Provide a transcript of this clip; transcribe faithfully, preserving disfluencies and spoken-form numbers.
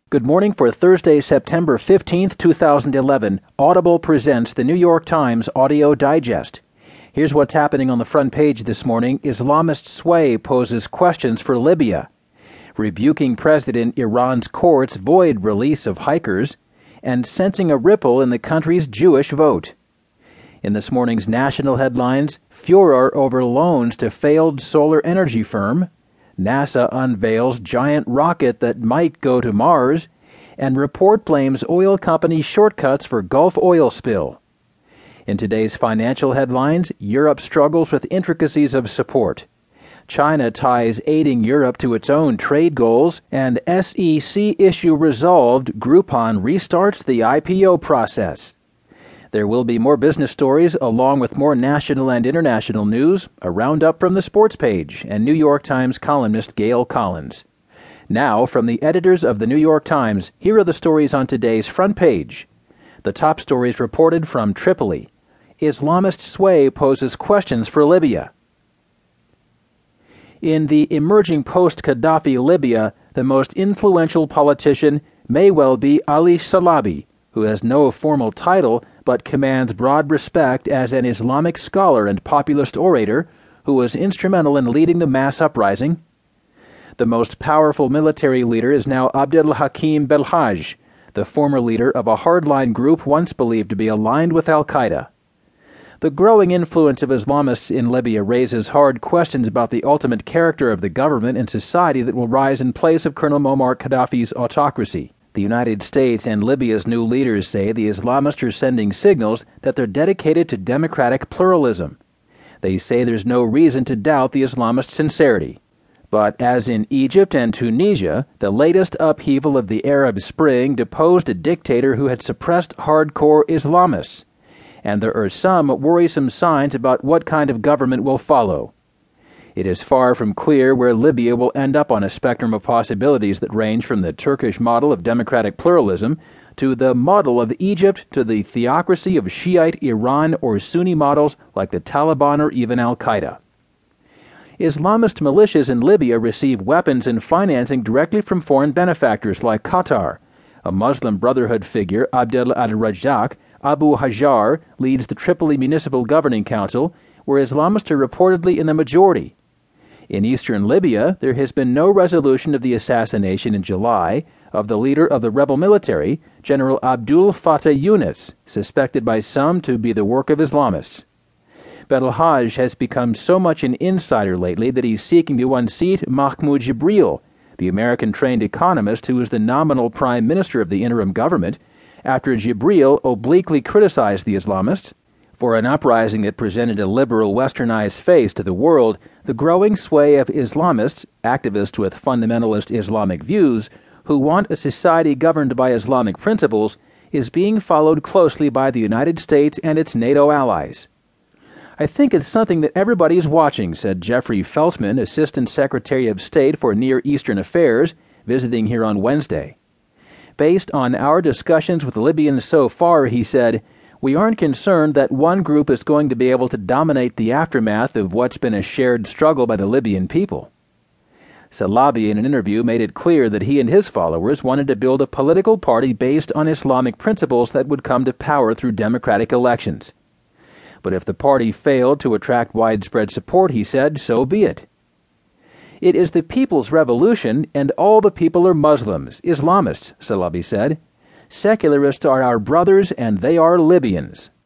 Good morning for Thursday, September fifteenth, two thousand eleven. Audible presents the New York Times Audio Digest. Here's what's happening on the front page this morning. Islamist sway poses questions for Libya. Rebuking President Iran's courts void release of hikers. And sensing a ripple in the country's Jewish vote. In this morning's national headlines, furor over loans to failed solar energy firm. NASA unveils giant rocket that might go to Mars, and report blames oil company shortcuts for Gulf oil spill. In today's financial headlines, Europe struggles with intricacies of support. China ties aiding Europe to its own trade goals, and S E C issue resolved, Groupon restarts the I P O process. There will be more business stories along with more national and international news, a roundup from the sports page, and New York Times columnist Gail Collins. Now, from the editors of the New York Times, here are the stories on today's front page. The top stories reported from Tripoli. Islamist sway poses questions for Libya. In the emerging post-Gaddafi Libya, the most influential politician may well be Ali Salabi, who has no formal title but commands broad respect as an Islamic scholar and populist orator who was instrumental in leading the mass uprising. The most powerful military leader is now Abdel Hakim Belhaj, the former leader of a hardline group once believed to be aligned with al-Qaeda. The growing influence of Islamists in Libya raises hard questions about the ultimate character of the government and society that will rise in place of Colonel Muammar Gaddafi's autocracy. The United States and Libya's new leaders say the Islamists are sending signals that they're dedicated to democratic pluralism. They say there's no reason to doubt the Islamist sincerity. But as in Egypt and Tunisia, the latest upheaval of the Arab Spring deposed a dictator who had suppressed hardcore Islamists. And there are some worrisome signs about what kind of government will follow. It is far from clear where Libya will end up on a spectrum of possibilities that range from the Turkish model of democratic pluralism to the model of Egypt to the theocracy of Shiite Iran or Sunni models like the Taliban or even al-Qaeda. Islamist militias in Libya receive weapons and financing directly from foreign benefactors like Qatar. A Muslim Brotherhood figure, Abdel al-Razzaq Abu Hajar, leads the Tripoli Municipal Governing Council, where Islamists are reportedly in the majority. In eastern Libya, there has been no resolution of the assassination in July of the leader of the rebel military, General Abdul Fattah Yunus, suspected by some to be the work of Islamists. Belhaj has become so much an insider lately that he's seeking to unseat Mahmoud Jibril, the American-trained economist who is the nominal prime minister of the interim government, after Jibril obliquely criticized the Islamists. For an uprising that presented a liberal westernized face to the world, the growing sway of Islamists, activists with fundamentalist Islamic views, who want a society governed by Islamic principles, is being followed closely by the United States and its NATO allies. I think it's something that everybody is watching, said Jeffrey Feltman, Assistant Secretary of State for Near Eastern Affairs, visiting here on Wednesday. Based on our discussions with Libyans so far, he said, we aren't concerned that one group is going to be able to dominate the aftermath of what's been a shared struggle by the Libyan people. Salabi, in an interview, made it clear that he and his followers wanted to build a political party based on Islamic principles that would come to power through democratic elections. But if the party failed to attract widespread support, he said, so be it. It is the people's revolution, and all the people are Muslims, Islamists, Salabi said. Secularists are our brothers, and they are Libyans.